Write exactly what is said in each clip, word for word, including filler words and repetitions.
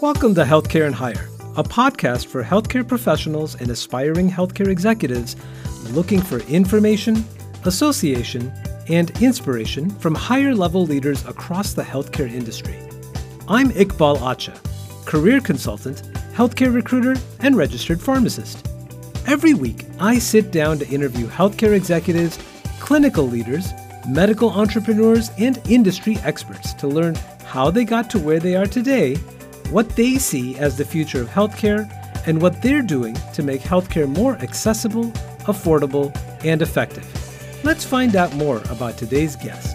Welcome to Healthcare and Hire, a podcast for healthcare professionals and aspiring healthcare executives looking for information, association, and inspiration from higher-level leaders across the healthcare industry. I'm Iqbal Acha, career consultant, healthcare recruiter, and registered pharmacist. Every week, I sit down to interview healthcare executives, clinical leaders, medical entrepreneurs, and industry experts to learn how they got to where they are today, what they see as the future of healthcare, and what they're doing to make healthcare more accessible, affordable, and effective. Let's find out more about today's guest.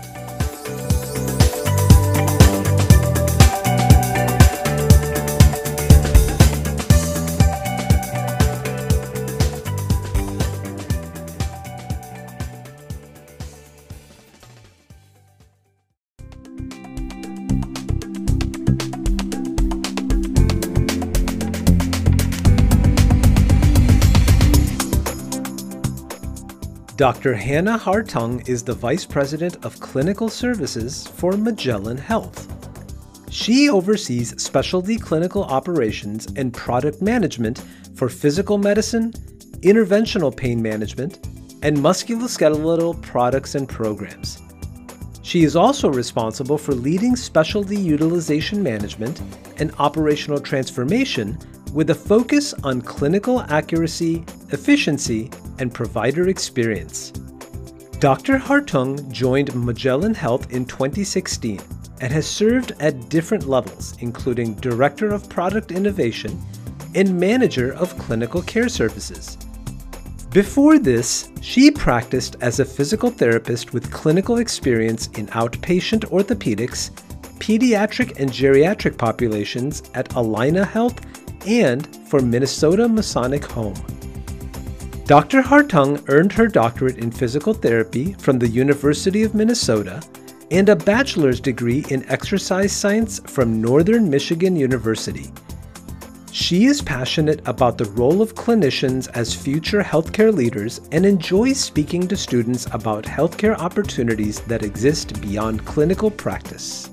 Doctor Hannah Hartung is the Vice President of Clinical Services for Magellan Health. She oversees specialty clinical operations and product management for physical medicine, interventional pain management, and musculoskeletal products and programs. She is also responsible for leading specialty utilization management and operational transformation with a focus on clinical accuracy, efficiency, and provider experience. Doctor Hartung joined Magellan Health in twenty sixteen and has served at different levels, including Director of Product Innovation and Manager of Clinical Care Services. Before this, she practiced as a physical therapist with clinical experience in outpatient orthopedics, pediatric and geriatric populations at Allina Health and for Minnesota Masonic Home. Doctor Hartung earned her doctorate in physical therapy from the University of Minnesota and a bachelor's degree in exercise science from Northern Michigan University. She is passionate about the role of clinicians as future healthcare leaders and enjoys speaking to students about healthcare opportunities that exist beyond clinical practice.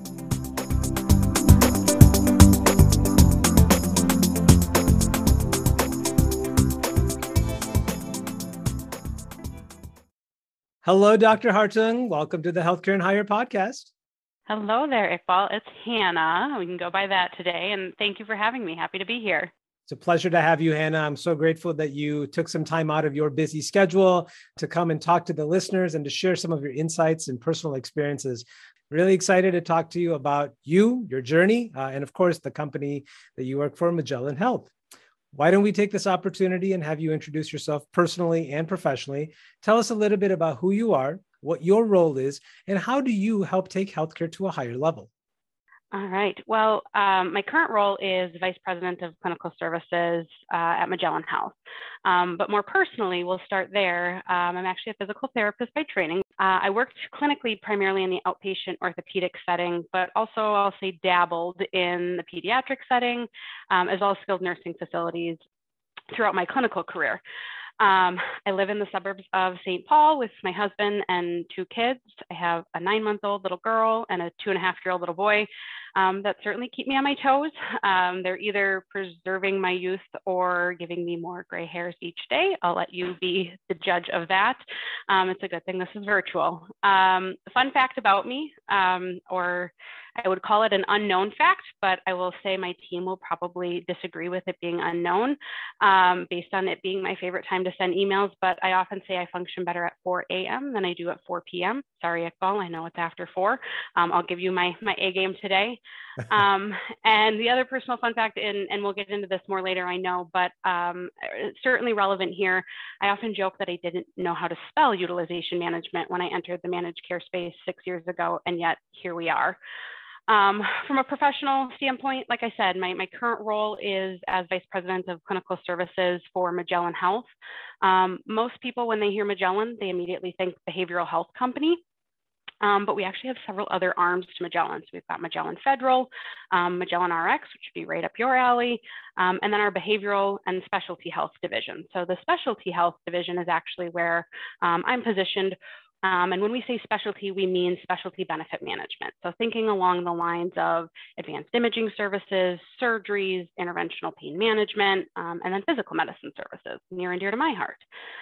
Hello, Doctor Hartung. Welcome to the Healthcare and Hire podcast. Hello there, Iqbal. It's Hannah. We can go by that today. And thank you for having me. Happy to be here. It's a pleasure to have you, Hannah. I'm so grateful that you took some time out of your busy schedule to come and talk to the listeners and to share some of your insights and personal experiences. Really excited to talk to you about you, your journey, uh, and of course, the company that you work for, Magellan Health. Why don't we take this opportunity and have you introduce yourself personally and professionally? Tell us a little bit about who you are, what your role is, and how do you help take healthcare to a higher level? All right. Well, um, my current role is Vice President of Clinical Services uh, at Magellan Health. Um, but more personally, we'll start there. Um, I'm actually a physical therapist by training. Uh, I worked clinically primarily in the outpatient orthopedic setting, but also I'll say dabbled in the pediatric setting, um, as well as skilled nursing facilities throughout my clinical career. Um, I live in the suburbs of Saint Paul with my husband and two kids. I have a nine-month-old little girl and a two-and-a-half-year-old little boy um, that certainly keep me on my toes. Um, they're either preserving my youth or giving me more gray hairs each day. I'll let you be the judge of that. Um, it's a good thing this is virtual. Um, fun fact about me, um, or I would call it an unknown fact, but I will say my team will probably disagree with it being unknown um, based on it being my favorite time to send emails. But I often say I function better at four a.m. than I do at four p.m. Sorry, Iqbal, I know it's after four. Um, I'll give you my, my A game today. Um, and the other personal fun fact, and, and we'll get into this more later, I know, but um, certainly relevant here. I often joke that I didn't know how to spell utilization management when I entered the managed care space six years ago, and yet here we are. Um, from a professional standpoint, like I said, my, my current role is as Vice President of Clinical Services for Magellan Health. Um, most people, when they hear Magellan, they immediately think behavioral health company. Um, but we actually have several other arms to Magellan. So we've got Magellan Federal, um, Magellan R X, which would be right up your alley, um, and then our behavioral and specialty health division. So the specialty health division is actually where um, I'm positioned, Um, and when we say specialty, we mean specialty benefit management. So thinking along the lines of advanced imaging services, surgeries, interventional pain management, um, and then physical medicine services, near and dear to my heart.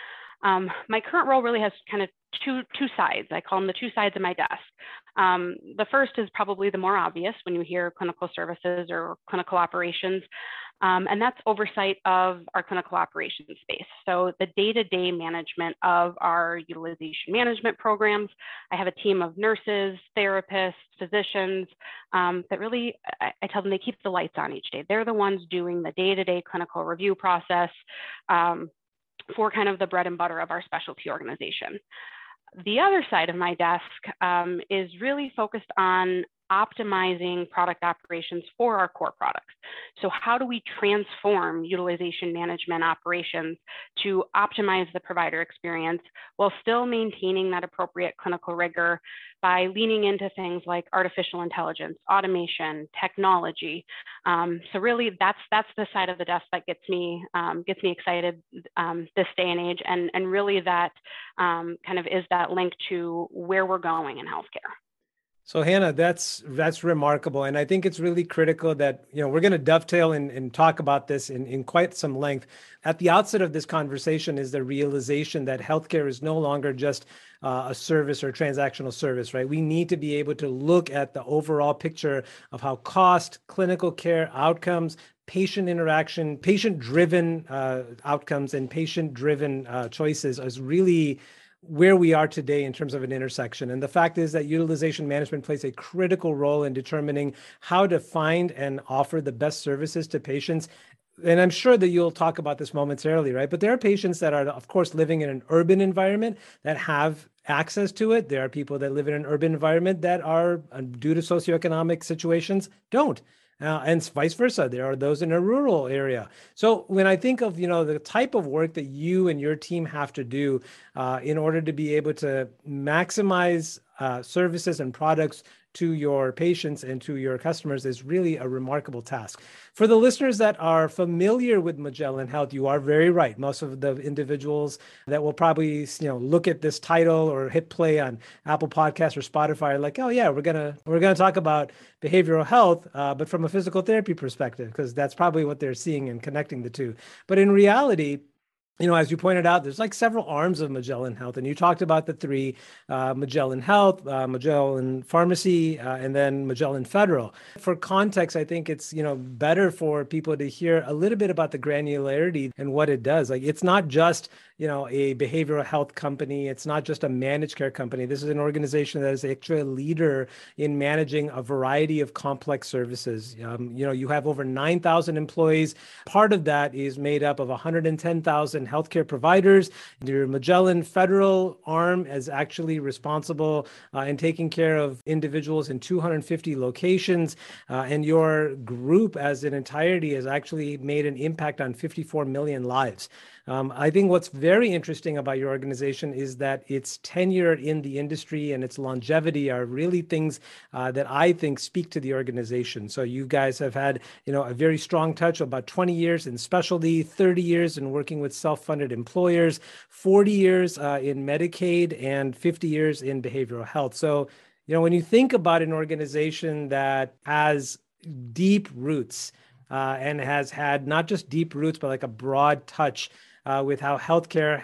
Um, my current role really has kind of two, two sides. I call them the two sides of my desk. Um, the first is probably the more obvious when you hear clinical services or clinical operations, um, and that's oversight of our clinical operations space. So the day-to-day management of our utilization management programs. I have a team of nurses, therapists, physicians um, that really, I, I tell them they keep the lights on each day. They're the ones doing the day-to-day clinical review process um, for kind of the bread and butter of our specialty organization. The other side of my desk um, is really focused on optimizing product operations for our core products. So how do we transform utilization management operations to optimize the provider experience while still maintaining that appropriate clinical rigor by leaning into things like artificial intelligence, automation, technology. Um, so really that's that's the side of the desk that gets me um, gets me excited um, this day and age, and, and really that um, kind of is that link to where we're going in healthcare. So Hannah, that's that's remarkable. And I think it's really critical that, you know, we're going to dovetail and, and talk about this in, in quite some length. At the outset of this conversation is the realization that healthcare is no longer just uh, a service or transactional service, right? We need to be able to look at the overall picture of how cost, clinical care outcomes, patient interaction, patient-driven uh, outcomes, and patient-driven uh, choices is really where we are today in terms of an intersection. And the fact is that utilization management plays a critical role in determining how to find and offer the best services to patients. And I'm sure that you'll talk about this momentarily, right? But there are patients that are, of course, living in an urban environment that have access to it. There are people that live in an urban environment that are, due to socioeconomic situations, don't. Uh, and vice versa. There are those in a rural area. So when I think of, you know, the type of work that you and your team have to do uh, in order to be able to maximize uh, services and products to your patients and to your customers is really a remarkable task. For the listeners that are familiar with Magellan Health, you are very right. Most of the individuals that will probably, you know, look at this title or hit play on Apple Podcasts or Spotify are like, oh yeah, we're gonna we're gonna talk about behavioral health, uh, but from a physical therapy perspective, because that's probably what they're seeing and connecting the two. But in reality, you know, as you pointed out, there's like several arms of Magellan Health, and you talked about the three, uh, Magellan Health, uh, Magellan Pharmacy, uh, and then Magellan Federal. For context, I think it's, you know, better for people to hear a little bit about the granularity and what it does. Like, it's not just, you know, a behavioral health company. It's not just a managed care company. This is an organization that is actually a leader in managing a variety of complex services. Um, you know, you have over nine thousand employees. Part of that is made up of one hundred ten thousand healthcare providers. Your Magellan Federal arm is actually responsible uh, in taking care of individuals in two hundred fifty locations. Uh, and your group as an entirety has actually made an impact on fifty-four million lives. Um, I think what's very interesting about your organization is that its tenure in the industry and its longevity are really things uh, that I think speak to the organization. So you guys have had, you know, a very strong touch, about twenty years in specialty, thirty years in working with self-funded employers, forty years uh, in Medicaid, and fifty years in behavioral health. So, you know, when you think about an organization that has deep roots uh, and has had not just deep roots, but like a broad touch Uh, with how healthcare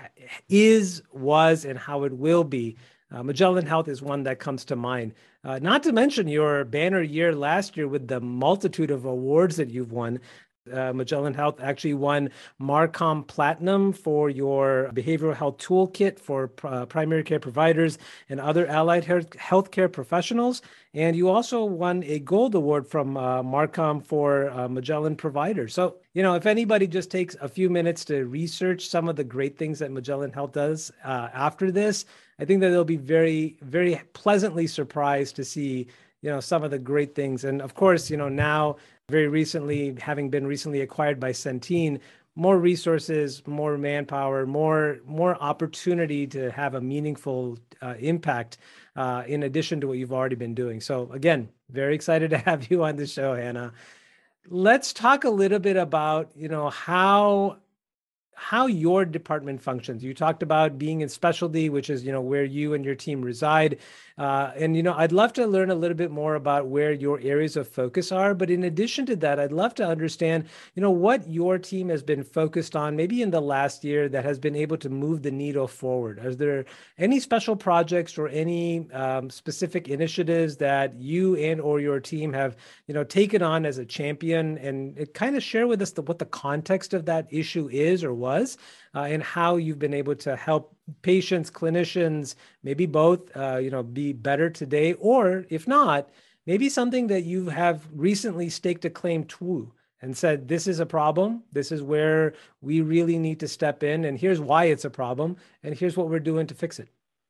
is, was, and how it will be, Uh, Magellan Health is one that comes to mind. Uh, not to mention your banner year last year with the multitude of awards that you've won. Uh, Magellan Health actually won Marcom Platinum for your behavioral health toolkit for uh, primary care providers and other allied healthcare professionals. And you also won a gold award from uh, Marcom for uh, Magellan providers. So, you know, if anybody just takes a few minutes to research some of the great things that Magellan Health does uh, after this, I think that they'll be very, very pleasantly surprised to see, you know, some of the great things. And of course, you know, now very recently, having been recently acquired by Centene, more resources, more manpower, more, more opportunity to have a meaningful uh, impact uh, in addition to what you've already been doing. So again, very excited to have you on the show, Hannah. Let's talk a little bit about, you know, how how your department functions. You talked about being in specialty, which is, you know, where you and your team reside. Uh, and, you know, I'd love to learn a little bit more about where your areas of focus are. But in addition to that, I'd love to understand, you know, what your team has been focused on maybe in the last year that has been able to move the needle forward. Is there any special projects or any um, specific initiatives that you and or your team have, you know, taken on as a champion, and it kind of share with us the, what the context of that issue is or was, uh, and how you've been able to help patients, clinicians, maybe both, uh, you know, be better today, or if not, maybe something that you have recently staked a claim to and said, this is a problem. This is where we really need to step in, and here's why it's a problem, and here's what we're doing to fix it.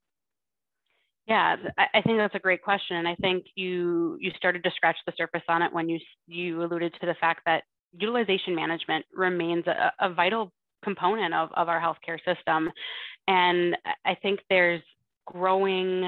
Yeah, I think that's a great question. And I think you you started to scratch the surface on it when you you alluded to the fact that utilization management remains a, a vital component of, of our healthcare system. And I think there's growing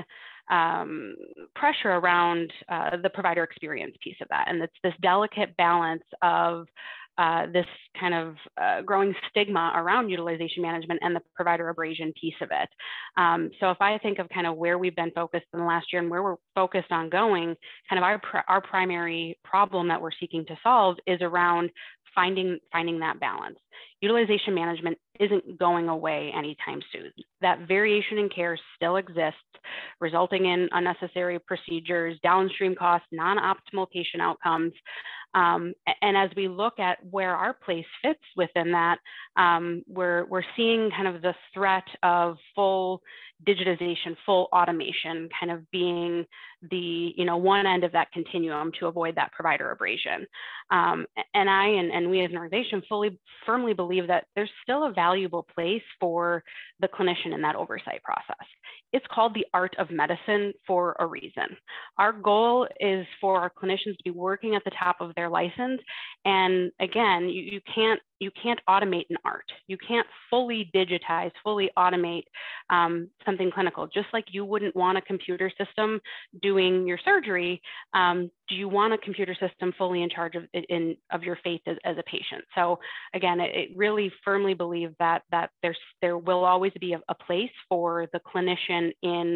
um, pressure around uh, the provider experience piece of that. And it's this delicate balance of uh, this kind of uh, growing stigma around utilization management and the provider abrasion piece of it. Um, so if I think of kind of where we've been focused in the last year and where we're focused on going, kind of our, our primary problem that we're seeking to solve is around finding finding that balance. Utilization management isn't going away anytime soon. That variation in care still exists, resulting in unnecessary procedures, downstream costs, non-optimal patient outcomes. Um, and as we look at where our place fits within that, um, we're, we're seeing kind of the threat of full digitization, full automation kind of being the, you know, one end of that continuum to avoid that provider abrasion. Um, and I and, and we as an organization fully, firmly believe that there's still a valuable place for the clinician in that oversight process. It's called the art of medicine for a reason. Our goal is for our clinicians to be working at the top of their license. And again, you, you can't you can't automate an art. You can't fully digitize, fully automate um, something clinical. Just like you wouldn't want a computer system doing your surgery, um, do you want a computer system fully in charge of in of your faith as, as a patient? So again, it, it really firmly believe that that there's there will always be a, a place for the clinician in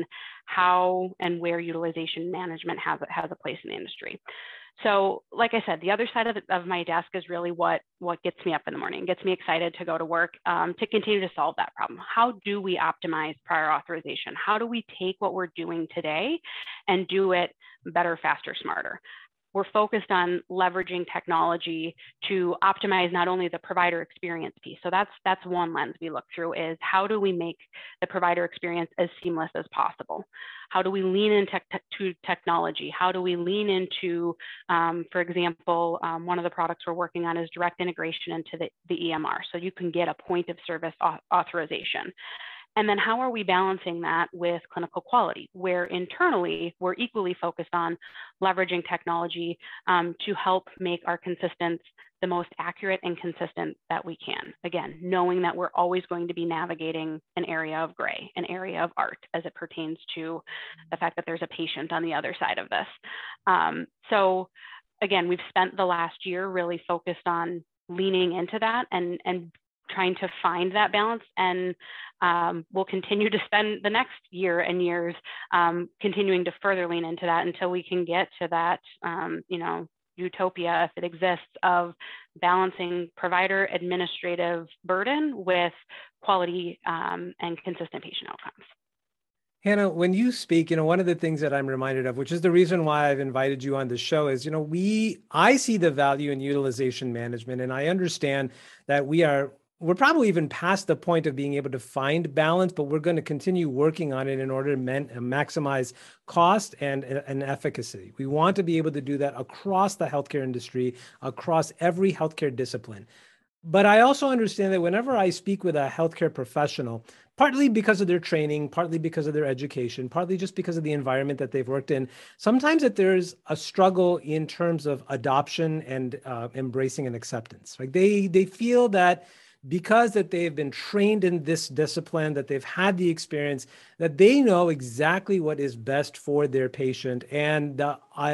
how and where utilization management has has a place in the industry. So like I said, the other side of, the, of my desk is really what, what gets me up in the morning, gets me excited to go to work, um, to continue to solve that problem. How do we optimize prior authorization? How do we take what we're doing today and do it better, faster, smarter? We're focused on leveraging technology to optimize not only the provider experience piece. So that's that's one lens we look through, is how do we make the provider experience as seamless as possible? How do we lean into te technology? How do we lean into, um, for example, um, one of the products we're working on is direct integration into the, the E M R. So you can get a point of service authorization. And then how are we balancing that with clinical quality, where internally we're equally focused on leveraging technology um, to help make our consistence the most accurate and consistent that we can. Again, knowing that we're always going to be navigating an area of gray, an area of art as it pertains to the fact that there's a patient on the other side of this. Um, so again, we've spent the last year really focused on leaning into that and, and trying to find that balance, and um, we'll continue to spend the next year and years um, continuing to further lean into that until we can get to that, um, you know, utopia, if it exists, of balancing provider administrative burden with quality um, and consistent patient outcomes. Hannah, when you speak, you know, one of the things that I'm reminded of, which is the reason why I've invited you on the show, is, you know, we, I see the value in utilization management, and I understand that we are, we're probably even past the point of being able to find balance, but we're going to continue working on it in order to man, maximize cost and, and efficacy. We want to be able to do that across the healthcare industry, across every healthcare discipline. But I also understand that whenever I speak with a healthcare professional, partly because of their training, partly because of their education, partly just because of the environment that they've worked in, sometimes that there's a struggle in terms of adoption and uh, embracing and acceptance. Like they, they feel that because that they've been trained in this discipline, that they've had the experience, that they know exactly what is best for their patient. And the, uh,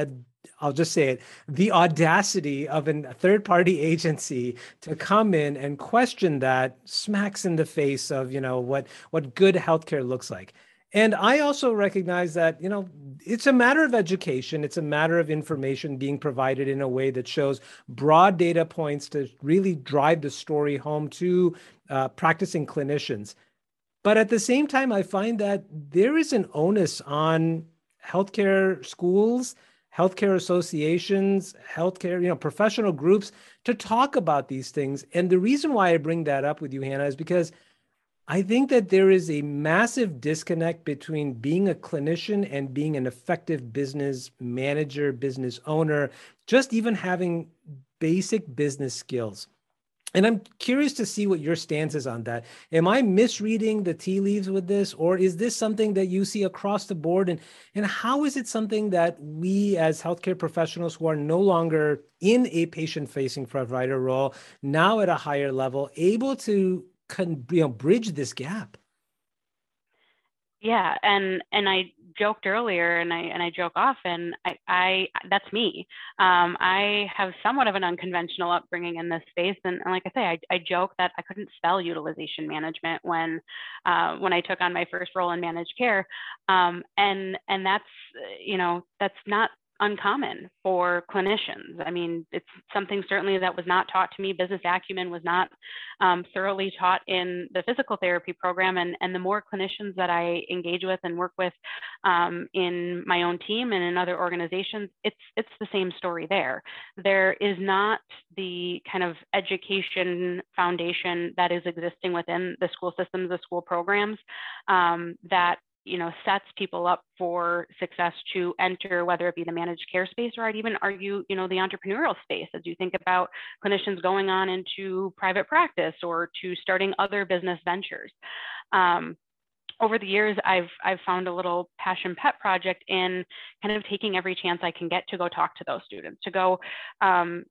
I'll just say it, the audacity of a third-party agency to come in and question that smacks in the face of, you know, what what good healthcare looks like. And I also recognize that, you know, it's a matter of education. It's a matter of information being provided in a way that shows broad data points to really drive the story home to uh, practicing clinicians. But at the same time, I find that there is an onus on healthcare schools, healthcare associations, healthcare, you know, professional groups to talk about these things. And the reason why I bring that up with you, Hannah, is because I think that there is a massive disconnect between being a clinician and being an effective business manager, business owner, just even having basic business skills. And I'm curious to see what your stance is on that. Am I misreading the tea leaves with this, or is this something that you see across the board? And, and how is it something that we as healthcare professionals who are no longer in a patient-facing provider role, now at a higher level, able to can, you know, bridge this gap? Yeah, and and I joked earlier, and I and I joke often. I, I that's me. Um, I have somewhat of an unconventional upbringing in this space, and, and like I say, I, I joke that I couldn't spell utilization management when uh, when I took on my first role in managed care, um, and and that's you know that's not uncommon for clinicians. I mean, it's something certainly that was not taught to me. Business acumen was not um, thoroughly taught in the physical therapy program. And, and the more clinicians that I engage with and work with um, in my own team and in other organizations, it's, it's the same story there. There is not the kind of education foundation that is existing within the school systems, the school programs um, that you know, sets people up for success to enter, whether it be the managed care space, or I'd even argue, you know, the entrepreneurial space, as you think about clinicians going on into private practice or to starting other business ventures. Um, over the years, I've, I've found a little passion pet project in kind of taking every chance I can get to go talk to those students, to go um,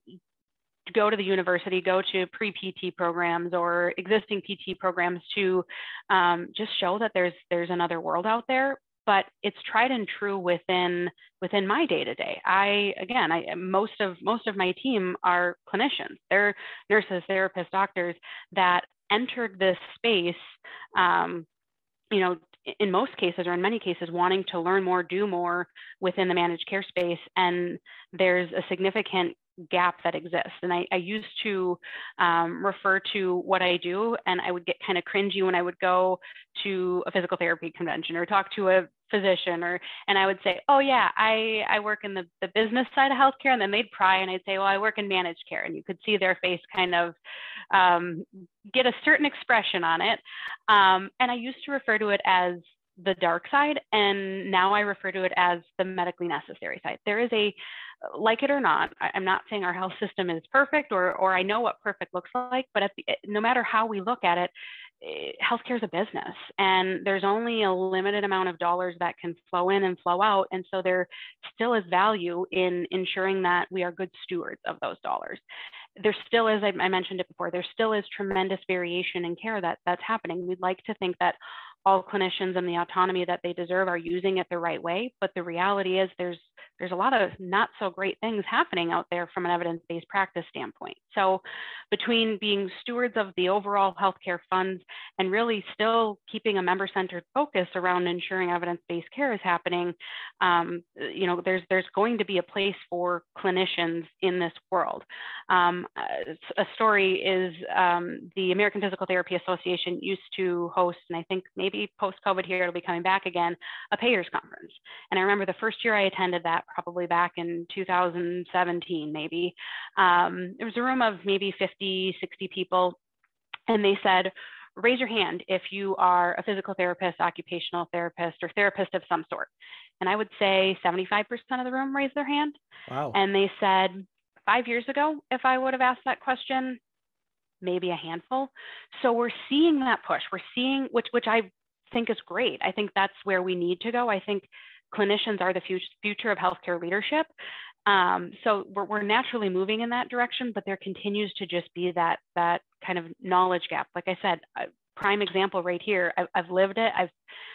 go to the university, go to pre-P T programs or existing P T programs to um, just show that there's there's another world out there. But it's tried and true within within my day-to-day. I again, I most of most of my team are clinicians. They're nurses, therapists, doctors that entered this space. Um, you know, in most cases or in many cases, wanting to learn more, do more within the managed care space, and there's a significant gap that exists. And I, I used to um, refer to what I do, and I would get kind of cringy when I would go to a physical therapy convention or talk to a physician, or and I would say, oh yeah, I, I work in the, the business side of healthcare, and then they'd pry and I'd say, well, I work in managed care, and you could see their face kind of um, get a certain expression on it. Um, and I used to refer to it as the dark side, and now I refer to it as the medically necessary side. There is a, like it or not, I'm not saying our health system is perfect, or or I know what perfect looks like, but at the, no matter how we look at it, healthcare is a business, and there's only a limited amount of dollars that can flow in and flow out, and so there still is value in ensuring that we are good stewards of those dollars. There still is, I mentioned it before, there still is tremendous variation in care that that's happening. We'd like to think that all clinicians and the autonomy that they deserve are using it the right way, but the reality is there's there's a lot of not so great things happening out there from an evidence-based practice standpoint. So between being stewards of the overall healthcare funds and really still keeping a member-centered focus around ensuring evidence-based care is happening, um, you know, there's there's going to be a place for clinicians in this world. Um, a story is um, the American Physical Therapy Association used to host, and I think maybe post-COVID here, it'll be coming back again, a payers conference. And I remember the first year I attended that, probably back in two thousand seventeen, maybe, um, there was a room of maybe fifty, sixty people. And they said, raise your hand if you are a physical therapist, occupational therapist, or therapist of some sort. And I would say seventy-five percent of the room raised their hand. Wow. And they said, five years ago, if I would have asked that question, maybe a handful. So we're seeing that push. We're seeing, which, which I think is great. I think that's where we need to go. I think clinicians are the future of healthcare leadership. Um, so we're, we're naturally moving in that direction, but there continues to just be that, that kind of knowledge gap. Like I said, a prime example right here, I've, I've lived it. I've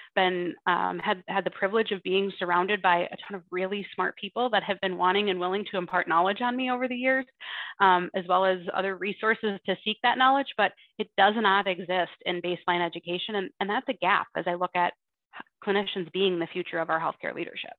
been um, had had the privilege of being surrounded by a ton of really smart people that have been wanting and willing to impart knowledge on me over the years, um, as well as other resources to seek that knowledge. But it does not exist in baseline education, and, and that's a gap as I look at clinicians being the future of our healthcare leadership.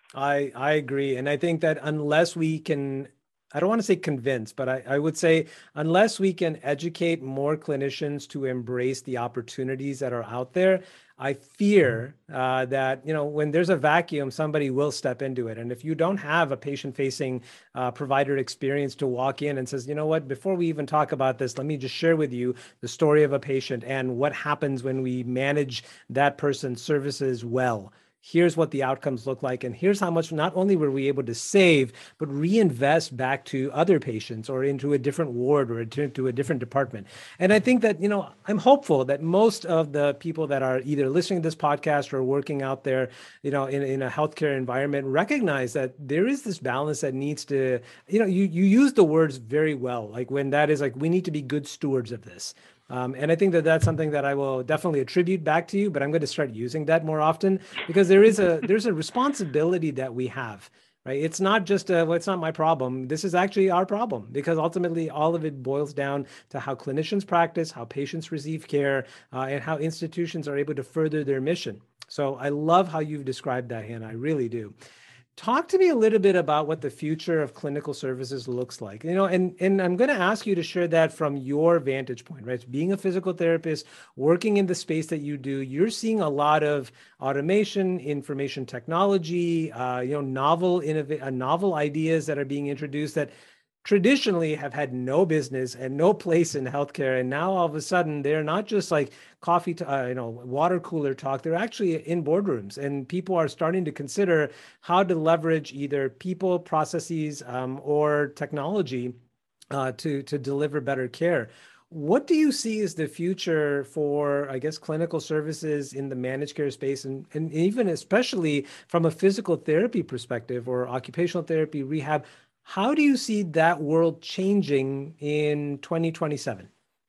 I I agree, and I think that unless we can, I don't want to say convince, but I, I would say unless we can educate more clinicians to embrace the opportunities that are out there, I fear uh, that, you know, when there's a vacuum, somebody will step into it. And if you don't have a patient-facing uh, provider experience to walk in and says, you know what, before we even talk about this, let me just share with you the story of a patient and what happens when we manage that person's services well. Here's what the outcomes look like. And here's how much not only were we able to save, but reinvest back to other patients or into a different ward or into a different department. And I think that, you know, I'm hopeful that most of the people that are either listening to this podcast or working out there, you know, in, in a healthcare environment recognize that there is this balance that needs to, you know, you, you use the words very well. Like when that is like, we need to be good stewards of this. Um, and I think that that's something that I will definitely attribute back to you, but I'm going to start using that more often because there is a there's a responsibility that we have, right? It's not just a, well, it's not my problem. This is actually our problem because ultimately all of it boils down to how clinicians practice, how patients receive care, uh, and how institutions are able to further their mission. So I love how you've described that, Hannah. I really do. Talk to me a little bit about what the future of clinical services looks like. You know, and, and I'm going to ask you to share that from your vantage point, right? Being a physical therapist, working in the space that you do, you're seeing a lot of automation, information technology, uh, you know, novel, innov- uh, novel ideas that are being introduced that traditionally have had no business and no place in healthcare. And now all of a sudden they're not just like coffee, to, uh, you know, water cooler talk. They're actually in boardrooms and people are starting to consider how to leverage either people, processes, um, or technology uh, to, to deliver better care. What do you see as the future for, I guess, clinical services in the managed care space and, and even especially from a physical therapy perspective or occupational therapy, rehab? How do you see that world changing in twenty twenty-seven?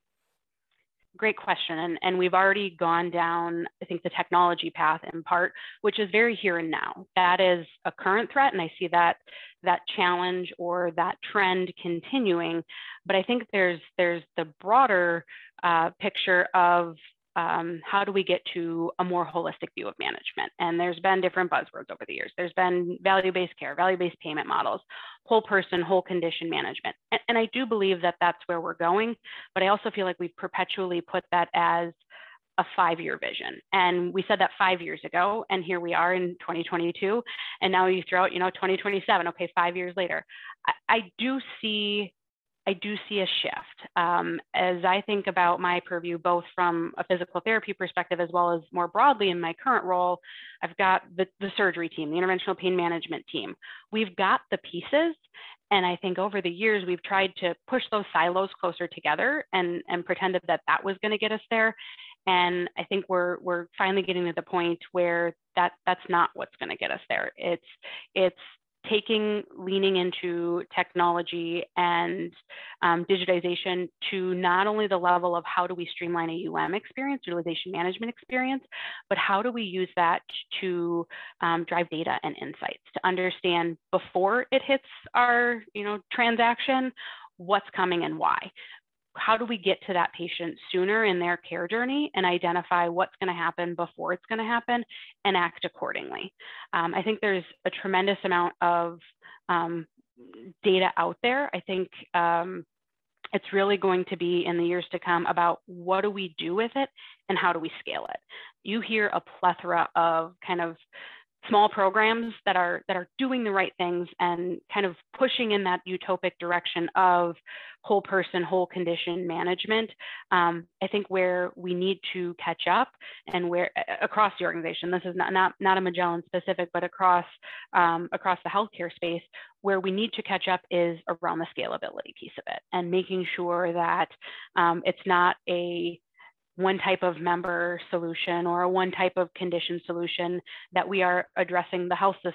Great question. And, and we've already gone down, I think, the technology path in part, which is very here and now. That is a current threat. And I see that that challenge or that trend continuing. But I think there's, there's the broader uh, picture of Um, how do we get to a more holistic view of management? And there's been different buzzwords over the years. There's been value-based care, value-based payment models, whole person, whole condition management. And, and I do believe that that's where we're going, but I also feel like we've perpetually put that as a five-year vision. And we said that five years ago, and here we are in twenty twenty-two. And now you throw out, you know, twenty twenty-seven, okay, five years later. I, I do see I do see a shift. Um, as I think about my purview, both from a physical therapy perspective, as well as more broadly in my current role, I've got the, the surgery team, the interventional pain management team. We've got the pieces. And I think over the years, we've tried to push those silos closer together and, and pretended that that was going to get us there. And I think we're, we're finally getting to the point where that, that's not what's going to get us there. It's, it's, taking, leaning into technology and um, digitization to not only the level of how do we streamline a U M experience, utilization management experience, but how do we use that to um, drive data and insights to understand before it hits our, you know, transaction, what's coming and why. How do we get to that patient sooner in their care journey and identify what's going to happen before it's going to happen and act accordingly? Um, I think there's a tremendous amount of um, data out there. I think um, it's really going to be in the years to come about what do we do with it and how do we scale it? You hear a plethora of kind of small programs that are that are doing the right things and kind of pushing in that utopic direction of whole person, whole condition management. Um, I think where we need to catch up and where across the organization, this is not not, not a Magellan specific, but across um, across the healthcare space, where we need to catch up is around the scalability piece of it and making sure that um, it's not a one type of member solution or a one type of condition solution, that we are addressing the health system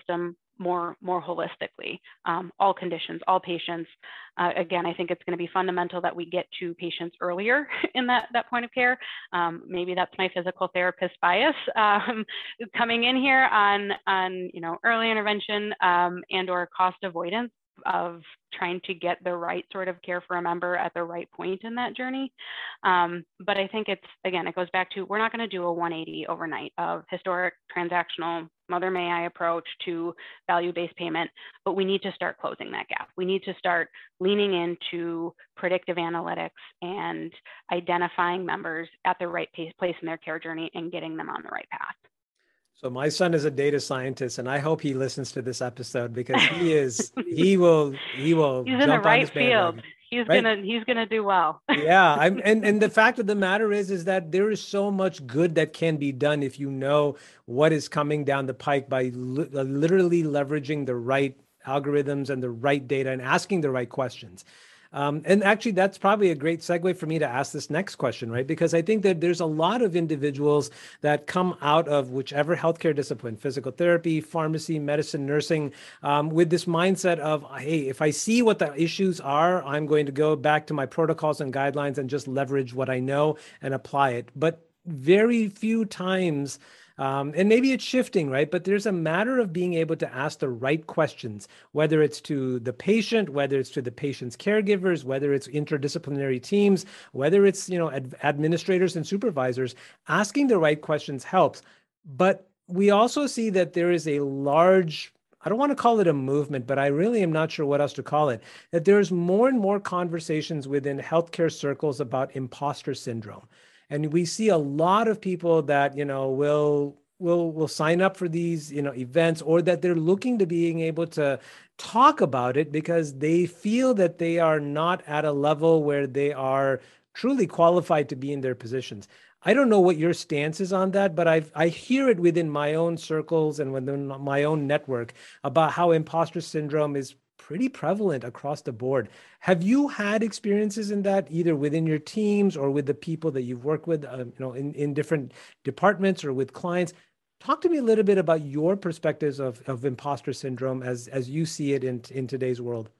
more, more holistically, um, all conditions, all patients. Uh, again, I think it's going to be fundamental that we get to patients earlier in that, that point of care. Um, maybe that's my physical therapist bias um, coming in here on, on you know, early intervention um, and or cost avoidance of trying to get the right sort of care for a member at the right point in that journey. Um, but I think it's, again, it goes back to, we're not going to do a one eighty overnight of historic transactional mother may I approach to value-based payment, but we need to start closing that gap. We need to start leaning into predictive analytics and identifying members at the right place in their care journey and getting them on the right path. So my son is a data scientist, and I hope he listens to this episode because he is, he will, he will He's jump in the on right this field. bandwagon. He's Right? gonna, he's gonna do well. Yeah, I'm, and and the fact of the matter is, is that there is so much good that can be done if you know what is coming down the pike by li literally leveraging the right algorithms and the right data and asking the right questions. Um, and actually, that's probably a great segue for me to ask this next question, right? Because I think that there's a lot of individuals that come out of whichever healthcare discipline, physical therapy, pharmacy, medicine, nursing, um, with this mindset of, hey, if I see what the issues are, I'm going to go back to my protocols and guidelines and just leverage what I know and apply it. But very few times, Um, and maybe it's shifting, right? But there's a matter of being able to ask the right questions, whether it's to the patient, whether it's to the patient's caregivers, whether it's interdisciplinary teams, whether it's, you know, ad administrators and supervisors. Asking the right questions helps. But we also see that there is a large, I don't want to call it a movement, but I really am not sure what else to call it, that there's more and more conversations within healthcare circles about imposter syndrome. And we see a lot of people that, you know, will will will sign up for these, you know, events, or that they're looking to being able to talk about it because they feel that they are not at a level where they are truly qualified to be in their positions. I don't know what your stance is on that, but I I hear it within my own circles and within my own network about how imposter syndrome is pretty prevalent across the board. Have you had experiences in that, either within your teams or with the people that you've worked with, um, you know, in, in different departments or with clients? Talk to me a little bit about your perspectives of, of imposter syndrome as, as you see it in, in today's world.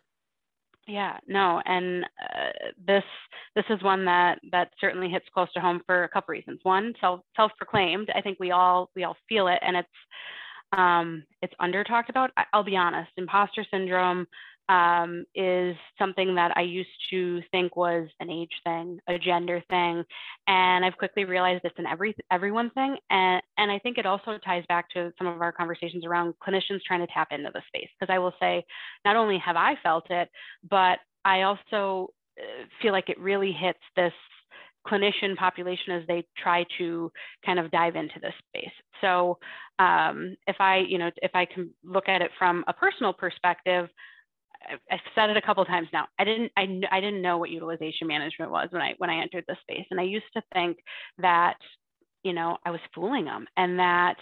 Yeah, no, and uh, this this is one that that certainly hits close to home for a couple reasons. One, self self-proclaimed. I think we all we all feel it, and it's um, it's under talked about. I, I'll be honest. Imposter syndrome um, is something that I used to think was an age thing, a gender thing, and I've quickly realized it's an every everyone thing. And and I think it also ties back to some of our conversations around clinicians trying to tap into the space. Because I will say, not only have I felt it, but I also feel like it really hits this clinician population as they try to kind of dive into this space. So um, if I, you know, if I can look at it from a personal perspective, I've said it a couple of times now. I didn't, I, I didn't know what utilization management was when I when I entered the space, and I used to think that, you know, I was fooling them, and that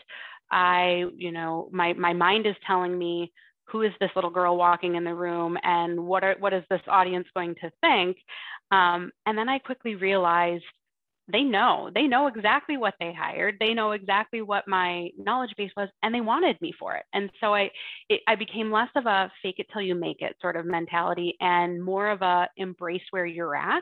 I, you know, my my mind is telling me, who is this little girl walking in the room, and what are what is this audience going to think? Um, and then I quickly realized they know, they know exactly what they hired. They know exactly what my knowledge base was, and they wanted me for it. And so I, it, I became less of a fake it till you make it sort of mentality, and more of a embrace where you're at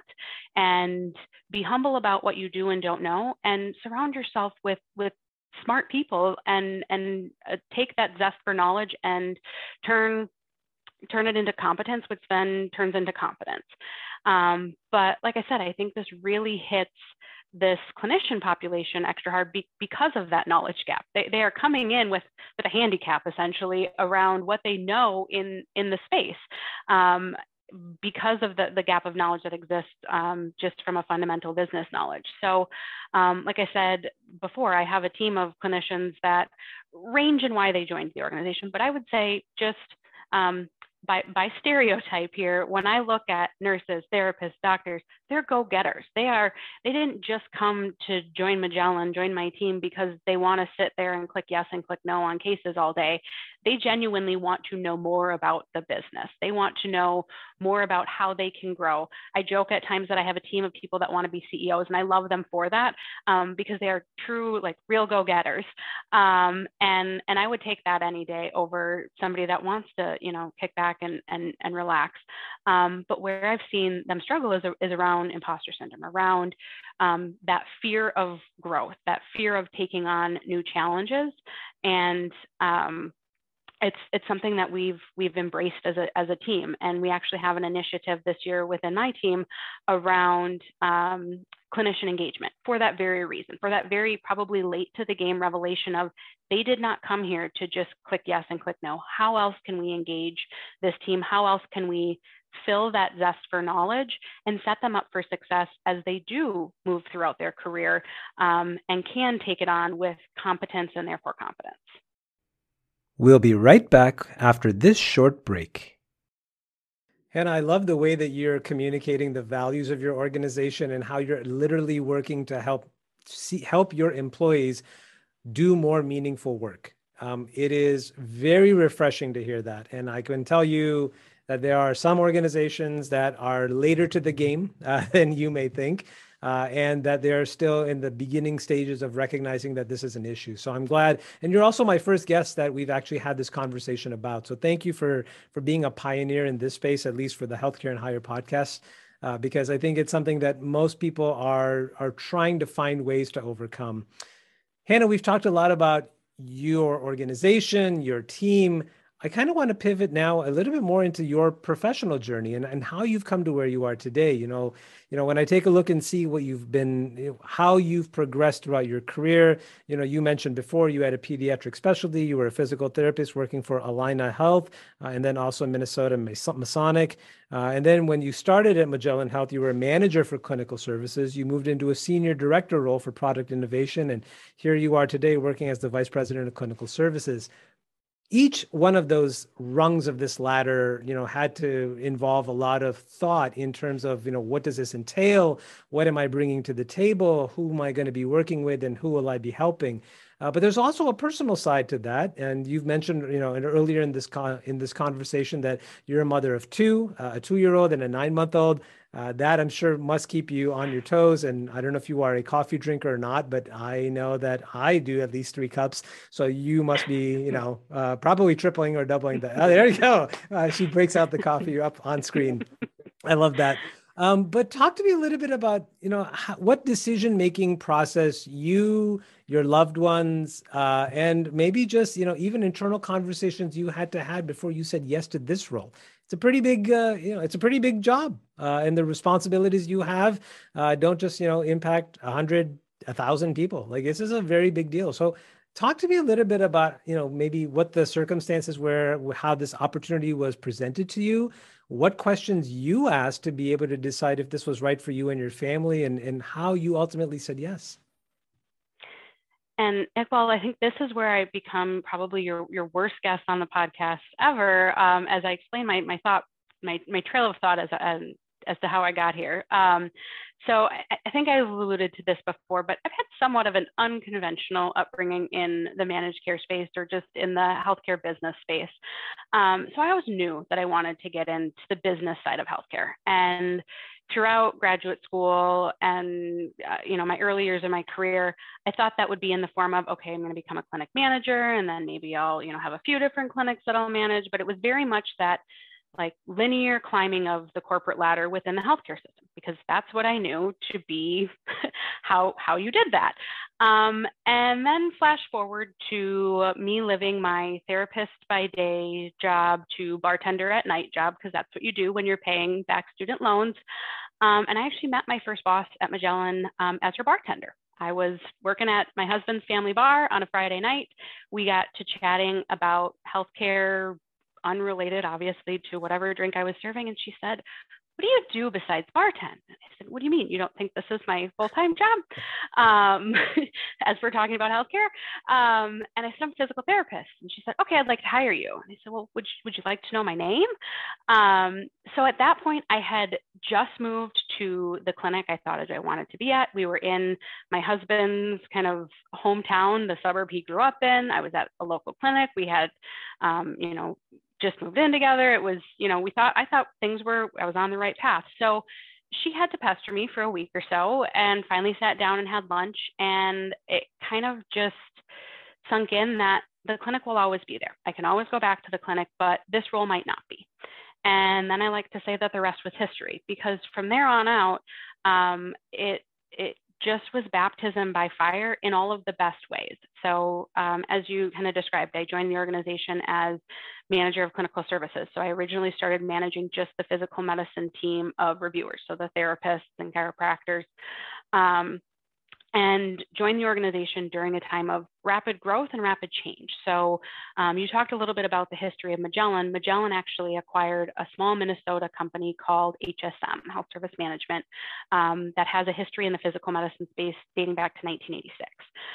and be humble about what you do and don't know, and surround yourself with, with smart people, and, and uh, take that zest for knowledge and turn, turn it into competence, which then turns into confidence. Um, but like I said, I think this really hits this clinician population extra hard be because of that knowledge gap. They, they are coming in with, with a handicap essentially around what they know in, in the space um, because of the, the gap of knowledge that exists um, just from a fundamental business knowledge. So um, like I said before, I have a team of clinicians that range in why they joined the organization, but I would say just um, by, by stereotype here, when I look at nurses, therapists, doctors, they're go-getters. They are, they didn't just come to join Magellan, join my team because they want to sit there and click yes and click no on cases all day. They genuinely want to know more about the business. They want to know more about how they can grow. I joke at times that I have a team of people that want to be C E Os, and I love them for that, um, because they are true, like real go-getters. Um, and, and I would take that any day over somebody that wants to, you know, kick back and, and, and relax. Um, but where I've seen them struggle is, is around imposter syndrome, around um, that fear of growth, that fear of taking on new challenges. And um, it's it's something that we've we've embraced as a as a team, and we actually have an initiative this year within my team around um, clinician engagement for that very reason, for that very probably late to the game revelation of they did not come here to just click yes and click no. How else can we engage this team? How else can we fill that zest for knowledge and set them up for success as they do move throughout their career, um, and can take it on with competence and therefore confidence. We'll be right back after this short break. Hannah, I love the way that you're communicating the values of your organization and how you're literally working to help see, help your employees do more meaningful work. Um, it is very refreshing to hear that. And I can tell you that there are some organizations that are later to the game uh, than you may think. Uh, and that they're still in the beginning stages of recognizing that this is an issue. So I'm glad. And you're also my first guest that we've actually had this conversation about. So thank you for, for being a pioneer in this space, at least for the Healthcare and Higher podcast, uh, because I think it's something that most people are, are trying to find ways to overcome. Hannah, we've talked a lot about your organization, your team. I kind of want to pivot now a little bit more into your professional journey and, and how you've come to where you are today. You know, you know, when I take a look and see what you've been, you know, how you've progressed throughout your career, you know, you mentioned before you had a pediatric specialty, you were a physical therapist working for Allina Health, uh, and then also Minnesota Masonic. Uh, and then when you started at Magellan Health, you were a manager for clinical services. You moved into a senior director role for product innovation. And here you are today working as the vice president of clinical services. Each one of those rungs of this ladder, you know, had to involve a lot of thought in terms of, you know, what does this entail? What am I bringing to the table? Who am I going to be working with, and who will I be helping? Uh, but there's also a personal side to that, and you've mentioned, you know, earlier in this con- in this conversation that you're a mother of two, uh, a two-year-old and a nine-month-old. Uh, that I'm sure must keep you on your toes. And I don't know if you are a coffee drinker or not, but I know that I do at least three cups. So you must be, you know, uh, probably tripling or doubling that. Oh, there you go. Uh, she breaks out the coffee up on screen. I love that. Um, but talk to me a little bit about, you know, how, what decision-making process you, your loved ones, uh, and maybe just, you know, even internal conversations you had to have before you said yes to this role. It's a pretty big, uh, you know, it's a pretty big job, uh, and the responsibilities you have uh, don't just, you know, impact a hundred, a thousand people. Like, this is a very big deal. So talk to me a little bit about, you know, maybe what the circumstances were, how this opportunity was presented to you, what questions you asked to be able to decide if this was right for you and your family, and, and how you ultimately said yes. And Iqbal, I think this is where I become probably your, your worst guest on the podcast ever, um, as I explain my, my thought, my, my trail of thought as, as, as to how I got here. Um, so I, I think I've alluded to this before, but I've had somewhat of an unconventional upbringing in the managed care space, or just in the healthcare business space. Um, so I always knew that I wanted to get into the business side of healthcare. And throughout graduate school and, uh, you know, my early years of my career, I thought that would be in the form of, okay, I'm going to become a clinic manager, and then maybe I'll, you know, have a few different clinics that I'll manage. But it was very much that like linear climbing of the corporate ladder within the healthcare system, because that's what I knew to be how, how you did that. Um, and then flash forward to me living my therapist by day job to bartender at night job, because that's what you do when you're paying back student loans. Um, and I actually met my first boss at Magellan um, as her bartender. I was working at my husband's family bar on a Friday night. We got to chatting about healthcare, unrelated, obviously, to whatever drink I was serving. And she said, what do you do besides bartend? And I said, what do you mean? You don't think this is my full-time job? Um, as we're talking about healthcare. Um, and I said, I'm a physical therapist. And she said, okay, I'd like to hire you. And I said, well, would you, would you like to know my name? Um, so at that point, I had just moved to the clinic I thought I wanted to be at. We were in my husband's kind of hometown, the suburb he grew up in. I was at a local clinic. We had, um, you know, just moved in together. It was, you know, we thought, I thought things were, I was on the right path. So she had to pester me for a week or so and finally sat down and had lunch. And it kind of just sunk in that the clinic will always be there. I can always go back to the clinic, but this role might not be. And then I like to say that the rest was history, because from there on out, um, it, it just was baptism by fire in all of the best ways. So um, as you kind of described, I joined the organization as manager of clinical services. So I originally started managing just the physical medicine team of reviewers, so the therapists and chiropractors, um, and joined the organization during a time of rapid growth and rapid change. So um, you talked a little bit about the history of Magellan. Magellan actually acquired a small Minnesota company called H S M, Health Service Management, um, that has a history in the physical medicine space dating back to nineteen eighty-six.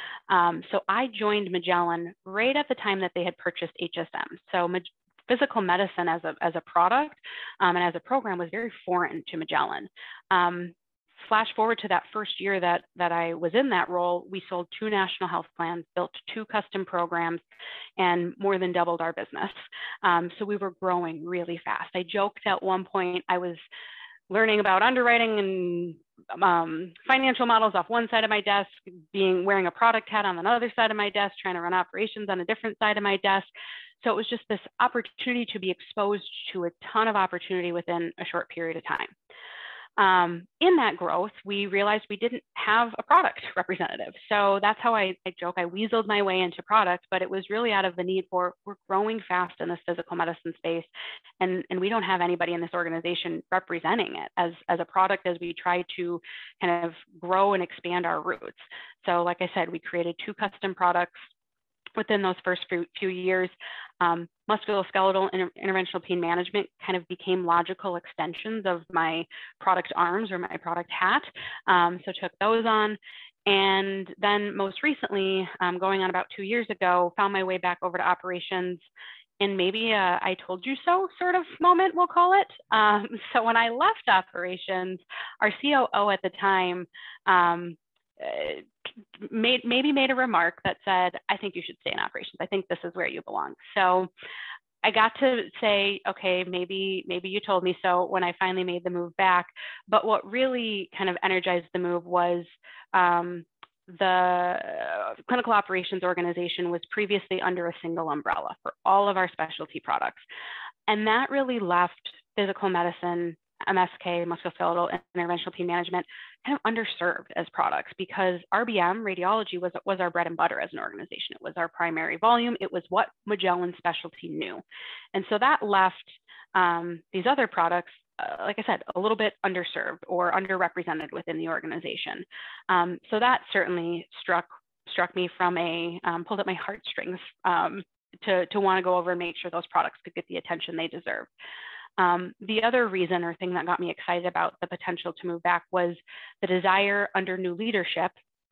Um, so I joined Magellan right at the time that they had purchased H S M. So Mag physical medicine as a, as a product um, and as a program was very foreign to Magellan. Um, Flash forward to that first year that, that I was in that role, we sold two national health plans, built two custom programs, and more than doubled our business. Um, so we were growing really fast. I joked at one point I was learning about underwriting and um, financial models off one side of my desk, being wearing a product hat on another side of my desk, trying to run operations on a different side of my desk. So it was just this opportunity to be exposed to a ton of opportunity within a short period of time. Um, in that growth, we realized we didn't have a product representative. So that's how I, I joke, I weaseled my way into product, but it was really out of the need for, we're growing fast in this physical medicine space. And, and we don't have anybody in this organization representing it as, as a product as we try to kind of grow and expand our roots. So like I said, we created two custom products within those first few, few years. Um, musculoskeletal inter interventional pain management kind of became logical extensions of my product arms or my product hat. Um, so took those on. And then most recently, um, going on about two years ago, found my way back over to operations in maybe a I told you so sort of moment, we'll call it. Um, so when I left operations, our C O O at the time, um, Uh, made maybe made a remark that said, I think you should stay in operations. I think this is where you belong. So I got to say, okay, maybe maybe you told me so when I finally made the move back. But what really kind of energized the move was um, the clinical operations organization was previously under a single umbrella for all of our specialty products. And that really left physical medicine, M S K, musculoskeletal and interventional pain management, kind of underserved as products, because R B M, radiology, was, was our bread and butter as an organization. It was our primary volume. It was what Magellan specialty knew. And so that left um, these other products, uh, like I said, a little bit underserved or underrepresented within the organization. Um, so that certainly struck, struck me from a, um, pulled at my heartstrings um, to, to want to go over and make sure those products could get the attention they deserve. Um, the other reason or thing that got me excited about the potential to move back was the desire under new leadership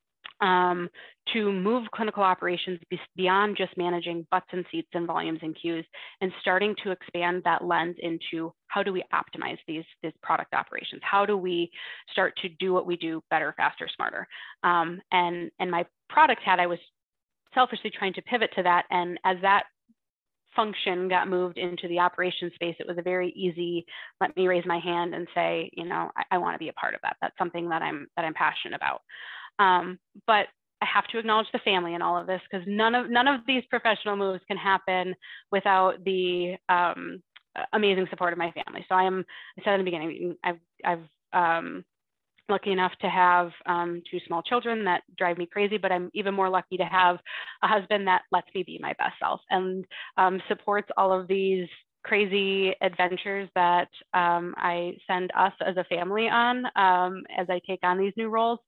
um, to move clinical operations beyond just managing butts and seats and volumes and queues, and starting to expand that lens into how do we optimize these, these product operations? How do we start to do what we do better, faster, smarter? Um, and, and my product hat, I was selfishly trying to pivot to that. And as that function got moved into the operations space, it was a very easy, let me raise my hand and say, you know, I, I want to be a part of that. That's something that I'm, that I'm passionate about. Um, but I have to acknowledge the family in all of this, because none of, none of these professional moves can happen without the um, amazing support of my family. So I am, I said in the beginning, I've, I've, um, lucky enough to have um, two small children that drive me crazy, but I'm even more lucky to have a husband that lets me be my best self and um, supports all of these crazy adventures that um, I send us as a family on um, as I take on these new roles.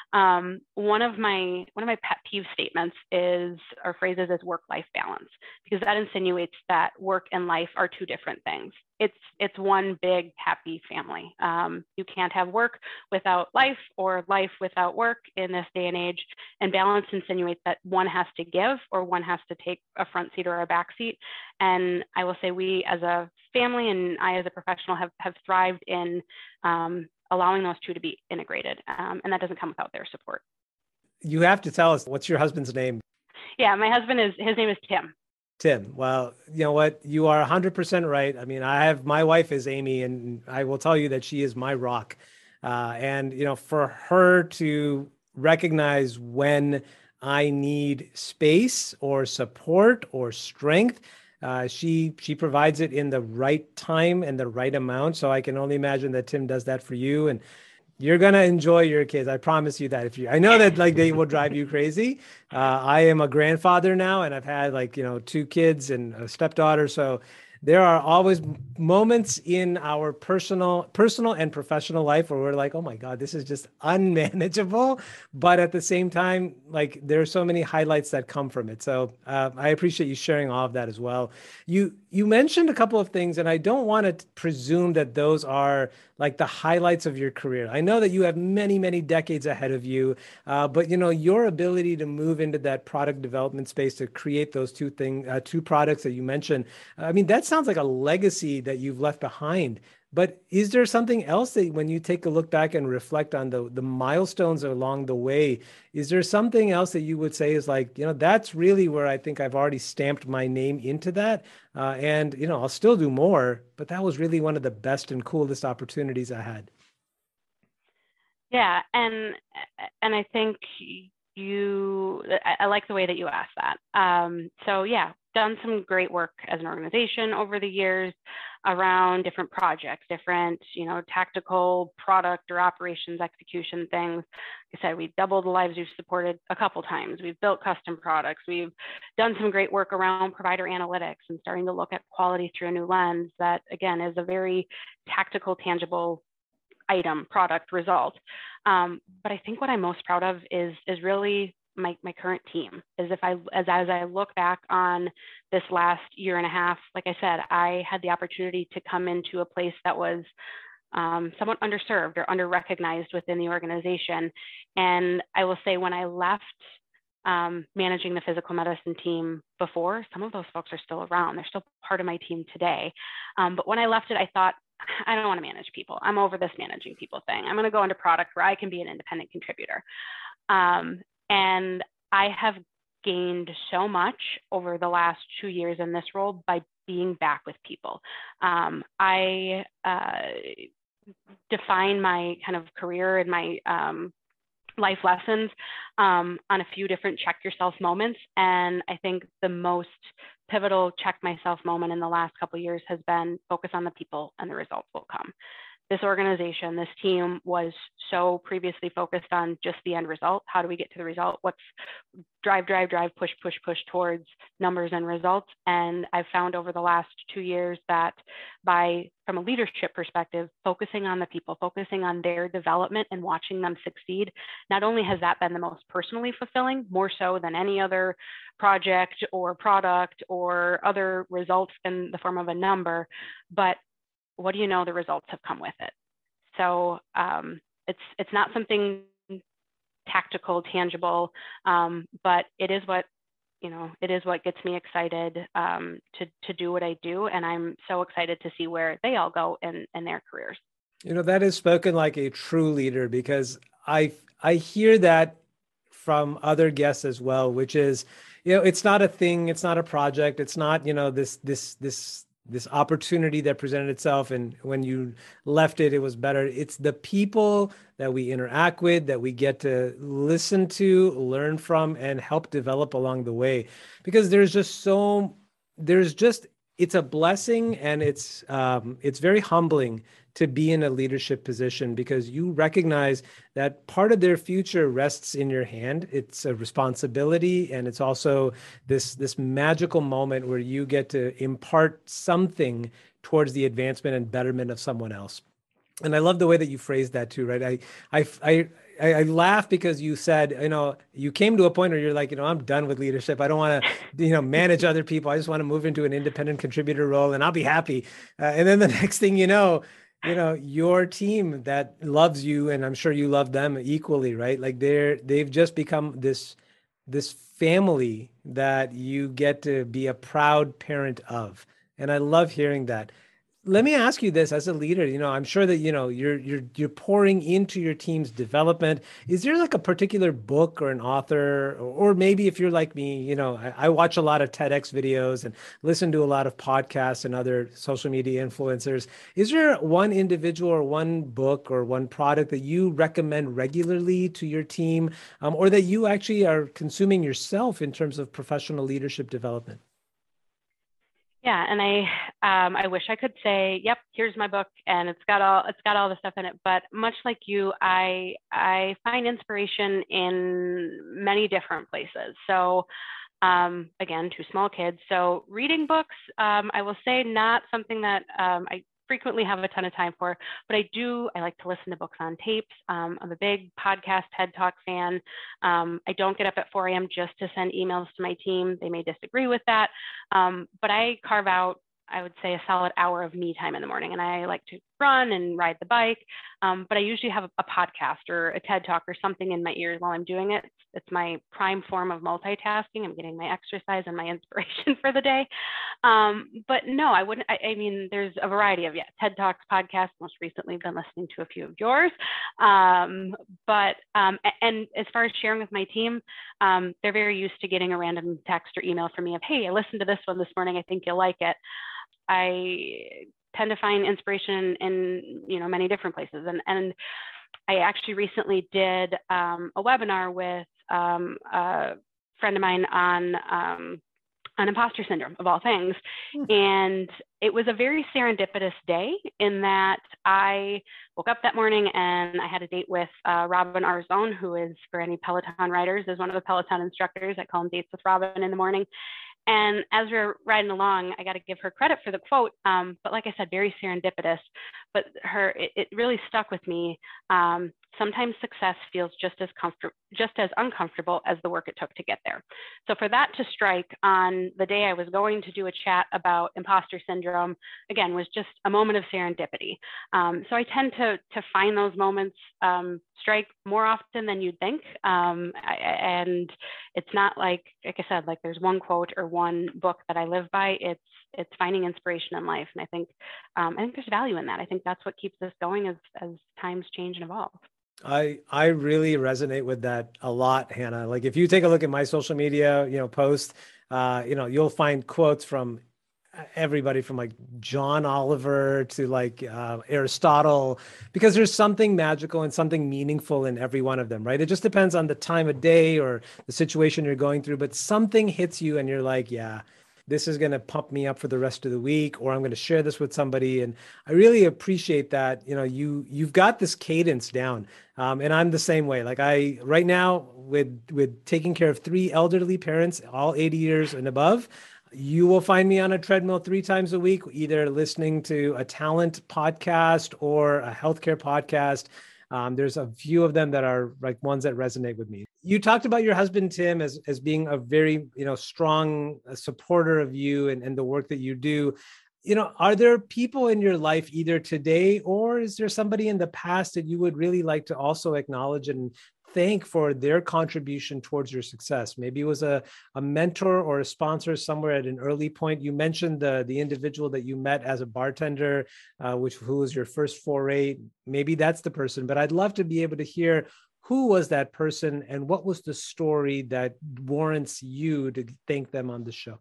Um, one of my one of my pet peeve statements is or phrases is work-life balance, because that insinuates that work and life are two different things. It's it's one big happy family. Um, you can't have work without life or life without work in this day and age. And balance insinuates that one has to give or one has to take a front seat or a back seat. And I will say we as a family and I as a professional have have thrived in um, allowing those two to be integrated. Um, and that doesn't come without their support. You have to tell us, what's your husband's name? Yeah, my husband is, his name is Tim. Tim. Well, you know what? You are one hundred percent right. I mean, I have, my wife is Amy, and I will tell you that she is my rock. Uh, and, you know, for her to recognize when I need space or support or strength, uh, she she provides it in the right time and the right amount. So I can only imagine that Tim does that for you. And you're gonna enjoy your kids. I promise you that. If you, I know that like they will drive you crazy. Uh, I am a grandfather now, and I've had like you know two kids and a stepdaughter. So there are always moments in our personal, personal and professional life where we're like, oh my God, this is just unmanageable. But at the same time, like there are so many highlights that come from it. So uh, I appreciate you sharing all of that as well. You you mentioned a couple of things, and I don't want to presume that those are like the highlights of your career. I know that you have many, many decades ahead of you, uh, but you know your ability to move into that product development space to create those two things, uh, two products that you mentioned. I mean, that sounds like a legacy that you've left behind. But is there something else that when you take a look back and reflect on the the milestones along the way, is there something else that you would say is like, you know, that's really where I think I've already stamped my name into that. Uh, and, you know, I'll still do more, but that was really one of the best and coolest opportunities I had. Yeah, and and I think you, I, I like the way that you asked that. Um, so yeah, done some great work as an organization over the years around different projects, different, you know, tactical product or operations execution things. Like I said, we doubled the lives we've supported a couple times. We've built custom products. We've done some great work around provider analytics and starting to look at quality through a new lens that, again, is a very tactical, tangible item, product, result. Um, but I think what I'm most proud of is, is really my, my current team. Is if I, as, as I look back on this last year and a half, like I said, I had the opportunity to come into a place that was um, somewhat underserved or under-recognized within the organization. And I will say when I left um, managing the physical medicine team before, some of those folks are still around. They're still part of my team today. Um, but when I left it, I thought, I don't want to manage people. I'm over this managing people thing. I'm going to go into product where I can be an independent contributor. Um, and I have gained so much over the last two years in this role by being back with people. Um, I uh, define my kind of career and my um, life lessons um, on a few different check yourself moments. And I think the most pivotal check myself moment in the last couple of years has been focus on the people and the results will come. This organization, this team was so previously focused on just the end result. How do we get to the result? What's drive, drive, drive, push, push, push towards numbers and results. And I've found over the last two years that by, from a leadership perspective, focusing on the people, focusing on their development and watching them succeed, not only has that been the most personally fulfilling, more so than any other project or product or other results in the form of a number, but what do you know, the results have come with it. So um, it's it's not something tactical, tangible, um, but it is what, you know, it is what gets me excited um, to to do what I do, and I'm so excited to see where they all go in in their careers. You know, that is spoken like a true leader, because I I hear that from other guests as well, which is, you know, it's not a thing, it's not a project, it's not, you know, this this this this opportunity that presented itself, and when you left it, it was better. It's the people that we interact with, that we get to listen to, learn from, and help develop along the way. Because there's just so, there's just, it's a blessing, and it's um, it's very humbling to be in a leadership position, because you recognize that part of their future rests in your hand. It's a responsibility, and it's also this this magical moment where you get to impart something towards the advancement and betterment of someone else. And I love the way that you phrased that too, right? I, I, I, I I laugh because you said, you know, you came to a point where you're like, you know, I'm done with leadership. I don't want to, you know, manage other people. I just want to move into an independent contributor role and I'll be happy. Uh, and then the next thing you know, you know, your team that loves you, and I'm sure you love them equally, right? Like they're, they've just become this, this family that you get to be a proud parent of. And I love hearing that. Let me ask you this as a leader, you know, I'm sure that, you know, you're you're you're pouring into your team's development. Is there like a particular book or an author, or, or maybe if you're like me, you know, I, I watch a lot of TEDx videos and listen to a lot of podcasts and other social media influencers. Is there one individual or one book or one product that you recommend regularly to your team, um, or that you actually are consuming yourself in terms of professional leadership development? Yeah, and I um, I wish I could say, yep, here's my book, and it's got all it's got all the stuff in it. But much like you, I I find inspiration in many different places. So um, again, two small kids. So reading books, um, I will say, not something that um, I frequently have a ton of time for, but I do, I like to listen to books on tapes. Um, I'm a big podcast TED Talk fan. Um, I don't get up at four a m just to send emails to my team. They may disagree with that, um, but I carve out, I would say, a solid hour of me time in the morning. And I like to run and ride the bike. Um, but I usually have a, a podcast or a TED Talk or something in my ears while I'm doing it. It's, it's my prime form of multitasking. I'm getting my exercise and my inspiration for the day. Um, but no, I wouldn't. I, I mean, there's a variety of, yeah, TED Talks, podcasts. Most recently, I've been listening to a few of yours. Um, but, um, and as far as sharing with my team, um, they're very used to getting a random text or email from me of, hey, I listened to this one this morning. I think you'll like it. I tend to find inspiration in, you know, many different places. And, and I actually recently did um, a webinar with um, a friend of mine on, um, on imposter syndrome, of all things. Mm. And it was a very serendipitous day in that I woke up that morning and I had a date with uh, Robin Arzón, who is, for any Peloton riders, is one of the Peloton instructors. I call them Dates with Robin in the morning. And as we we're riding along, I got to give her credit for the quote, um, but like I said, very serendipitous. But her, it, it really stuck with me. Um, sometimes success feels just as comfortable, just as uncomfortable as the work it took to get there. So for that to strike on the day I was going to do a chat about imposter syndrome, again, was just a moment of serendipity. Um, so I tend to to find those moments um, strike more often than you'd think, um, I, and it's not like, like I said, like there's one quote or one book that I live by. It's it's finding inspiration in life, and I think um, I think there's value in that. I think that's what keeps us going as as times change and evolve. I I really resonate with that a lot, Hannah. Like if you take a look at my social media, you know, post, uh, you know, you'll find quotes from everybody from like John Oliver to like uh, Aristotle, because there's something magical and something meaningful in every one of them, right? It just depends on the time of day or the situation you're going through, but something hits you and you're like, yeah, this is going to pump me up for the rest of the week, or I'm going to share this with somebody. And I really appreciate that. You know, you, you've got this cadence down. Um, and I'm the same way. Like I, right now with, with taking care of three elderly parents, all eighty years and above, you will find me on a treadmill three times a week, either listening to a talent podcast or a healthcare podcast. Um, there's a few of them that are like ones that resonate with me. You talked about your husband, Tim, as, as being a very, you know, strong supporter of you and, and the work that you do. You know, are there people in your life either today, or is there somebody in the past that you would really like to also acknowledge and thank for their contribution towards your success? Maybe it was a, a mentor or a sponsor somewhere at an early point. You mentioned the, the individual that you met as a bartender, uh, which who was your first foray. Maybe that's the person, but I'd love to be able to hear who was that person and what was the story that warrants you to thank them on the show.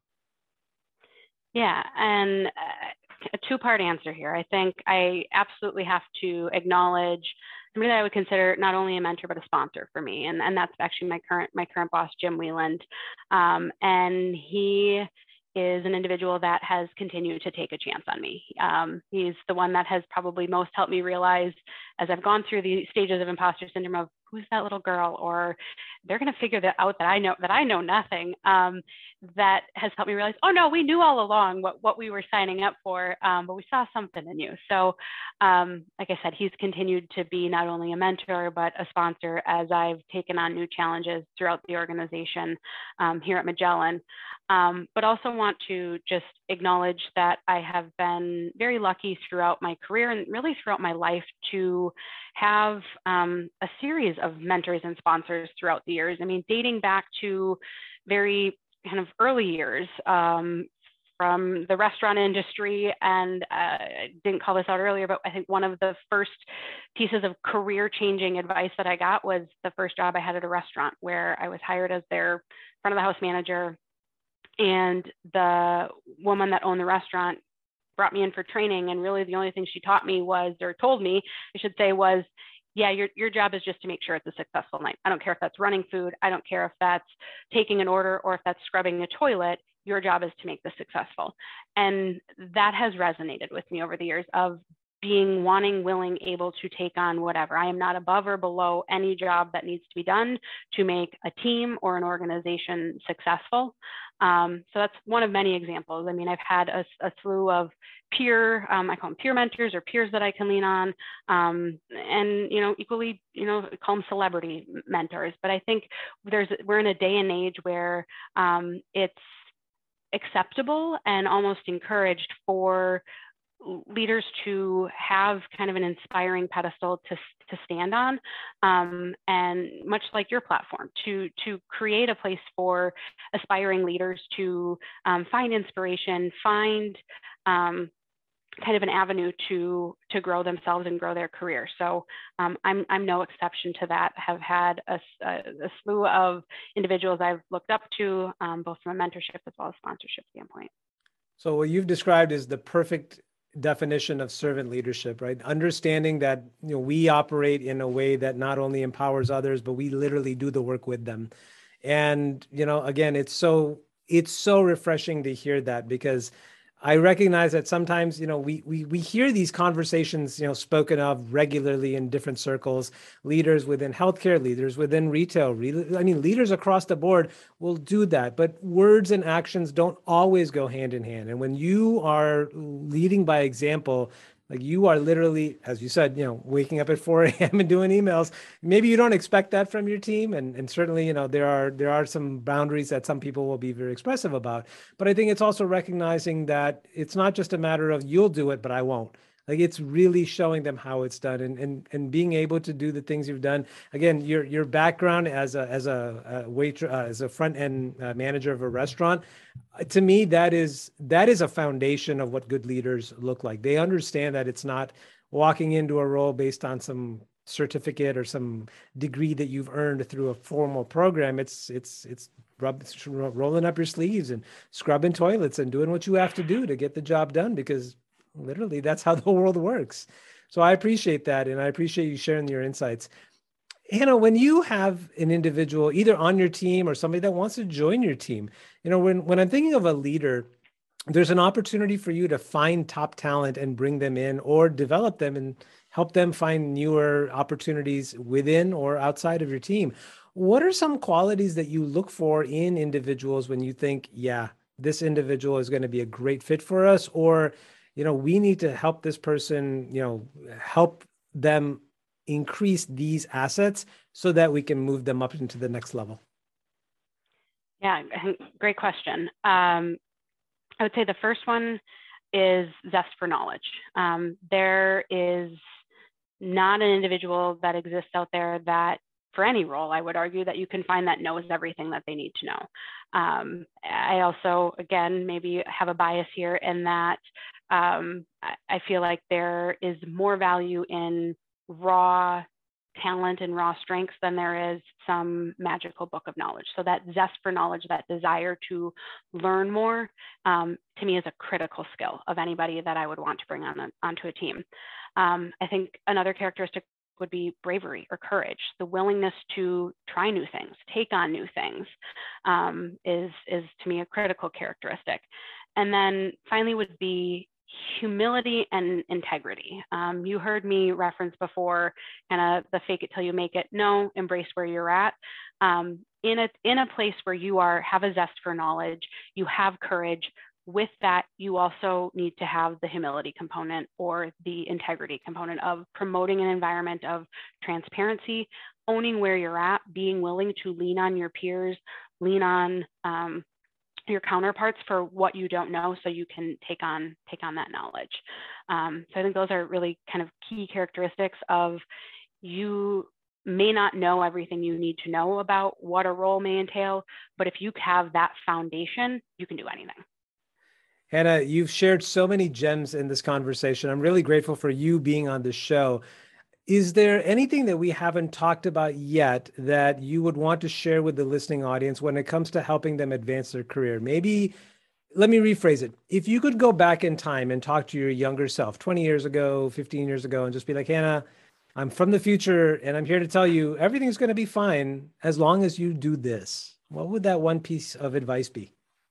Yeah, and a two-part answer here. I think I absolutely have to acknowledge somebody that I would consider not only a mentor but a sponsor for me, and and that's actually my current my current boss, Jim Wieland, um, and he is an individual that has continued to take a chance on me. Um, he's the one that has probably most helped me realize, as I've gone through the stages of imposter syndrome, of who's that little girl? Or they're going to figure that out that I know that I know nothing. Um, that has helped me realize, oh no, we knew all along what, what we were signing up for, um, but we saw something in you. So um, like I said, he's continued to be not only a mentor, but a sponsor as I've taken on new challenges throughout the organization um, here at Magellan. Um, but also want to just acknowledge that I have been very lucky throughout my career and really throughout my life to have um, a series of mentors and sponsors throughout the years. I mean, dating back to very kind of early years, um, from the restaurant industry. And uh, I didn't call this out earlier, but I think one of the first pieces of career changing advice that I got was the first job I had at a restaurant, where I was hired as their front of the house manager. And the woman that owned the restaurant brought me in for training. And really the only thing she taught me was, or told me, I should say, was, yeah, your, your job is just to make sure it's a successful night. I don't care if that's running food. I don't care if that's taking an order or if that's scrubbing a toilet. Your job is to make this successful. And that has resonated with me over the years of being wanting, willing, able to take on whatever. I am not above or below any job that needs to be done to make a team or an organization successful. Um, so that's one of many examples. I mean, I've had a, a slew of peer, um, I call them peer mentors or peers that I can lean on, um, and, you know, equally, you know, call them celebrity mentors. But I think there's, we're in a day and age where um, it's acceptable and almost encouraged for leaders to have kind of an inspiring pedestal to, to stand on, um, and much like your platform, to, to create a place for aspiring leaders to um, find inspiration, find um, kind of an avenue to, to grow themselves and grow their career. So um, I'm, I'm no exception to that. Have had a, a, a slew of individuals I've looked up to, um, both from a mentorship as well as sponsorship standpoint. So what you've described is the perfect definition of servant leadership, right? Understanding that, you know, we operate in a way that not only empowers others, but we literally do the work with them. And, you know, again, it's so, it's so refreshing to hear that, because I recognize that sometimes, you know, we, we, we hear these conversations, you know, spoken of regularly in different circles, leaders within healthcare, leaders within retail, I mean, leaders across the board will do that, but words and actions don't always go hand in hand. And when you are leading by example, like you are literally, as you said, you know, waking up at four a m and doing emails. Maybe you don't expect that from your team. And, and certainly, you know, there are there are some boundaries that some people will be very expressive about. But I think it's also recognizing that it's not just a matter of you'll do it, but I won't. Like, it's really showing them how it's done, and and and being able to do the things you've done. Again, your your background as a as a, a waiter, uh, as a front end uh, manager of a restaurant, uh, to me that is that is a foundation of what good leaders look like. They understand that it's not walking into a role based on some certificate or some degree that you've earned through a formal program. It's it's it's rub, rolling up your sleeves and scrubbing toilets and doing what you have to do to get the job done, because literally that's how the world works. So I appreciate that. And I appreciate you sharing your insights. Hannah, when you have an individual either on your team or somebody that wants to join your team, you know, when, when I'm thinking of a leader, there's an opportunity for you to find top talent and bring them in, or develop them and help them find newer opportunities within or outside of your team. What are some qualities that you look for in individuals when you think, yeah, this individual is going to be a great fit for us, or you know, we need to help this person, you know, help them increase these assets so that we can move them up into the next level? Yeah, great question. Um, I would say the first one is zest for knowledge. Um, there is not an individual that exists out there that, for any role, I would argue, that you can find that knows everything that they need to know. Um, I also, again, maybe have a bias here in that um, I feel like there is more value in raw talent and raw strengths than there is some magical book of knowledge. So that zest for knowledge, that desire to learn more, um, to me is a critical skill of anybody that I would want to bring on a, onto a team. Um, I think another characteristic would be bravery or courage, the willingness to try new things, take on new things, um, is, is to me a critical characteristic. And then finally would be humility and integrity. Um, you heard me reference before kind of the fake it till you make it. No, embrace where you're at. Um, in a in a place where you are, have a zest for knowledge, you have courage. With that, you also need to have the humility component or the integrity component of promoting an environment of transparency, owning where you're at, being willing to lean on your peers, lean on um, your counterparts for what you don't know, so you can take on take on that knowledge. Um, so I think those are really kind of key characteristics of, you may not know everything you need to know about what a role may entail, but if you have that foundation, you can do anything. Hannah, you've shared so many gems in this conversation. I'm really grateful for you being on the show. Is there anything that we haven't talked about yet that you would want to share with the listening audience when it comes to helping them advance their career? Maybe, let me rephrase it. If you could go back in time and talk to your younger self twenty years ago, fifteen years ago, and just be like, Hannah, I'm from the future and I'm here to tell you everything's going to be fine as long as you do this. What would that one piece of advice be?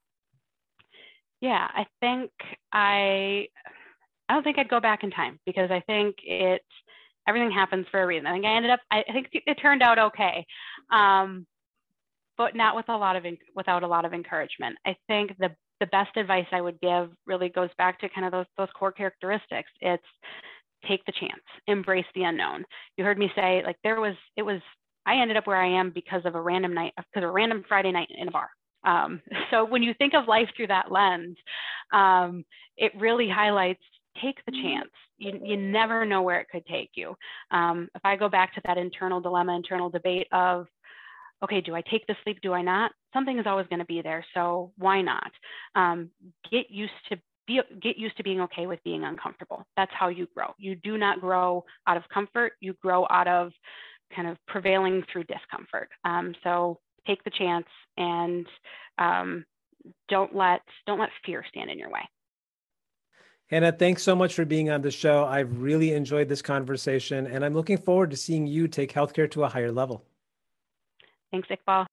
Yeah, I think I, I don't think I'd go back in time, because I think it, everything happens for a reason. I think I ended up, I think it turned out okay, um, but not with a lot of, without a lot of encouragement. I think the, the best advice I would give really goes back to kind of those, those core characteristics. It's take the chance, embrace the unknown. You heard me say, like, there was, it was, I ended up where I am because of a random night, because of a random Friday night in a bar. Um, so when you think of life through that lens, um, it really highlights, take the chance. You, you never know where it could take you. Um, if I go back to that internal dilemma, internal debate of, okay, do I take the sleep? Do I not? Something is always going to be there. So why not? Um, get used to be, get used to being okay with being uncomfortable. That's how you grow. You do not grow out of comfort. You grow out of kind of prevailing through discomfort. Um, so take the chance, and um, don't let don't let fear stand in your way. Hannah, thanks so much for being on the show. I've really enjoyed this conversation, and I'm looking forward to seeing you take healthcare to a higher level. Thanks, Iqbal.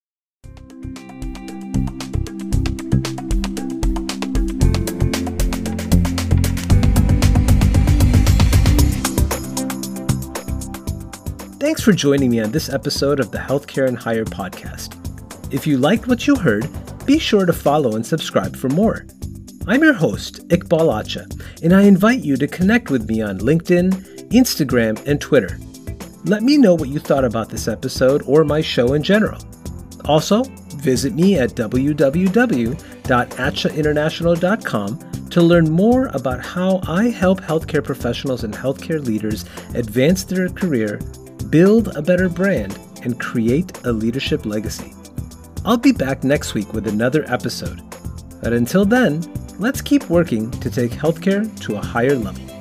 Thanks for joining me on this episode of the Healthcare and Higher podcast. If you liked what you heard, be sure to follow and subscribe for more. I'm your host, Iqbal Acha, and I invite you to connect with me on LinkedIn, Instagram, and Twitter. Let me know what you thought about this episode or my show in general. Also, visit me at w w w dot acha international dot com to learn more about how I help healthcare professionals and healthcare leaders advance their career, build a better brand, and create a leadership legacy. I'll be back next week with another episode. But until then, let's keep working to take healthcare to a higher level.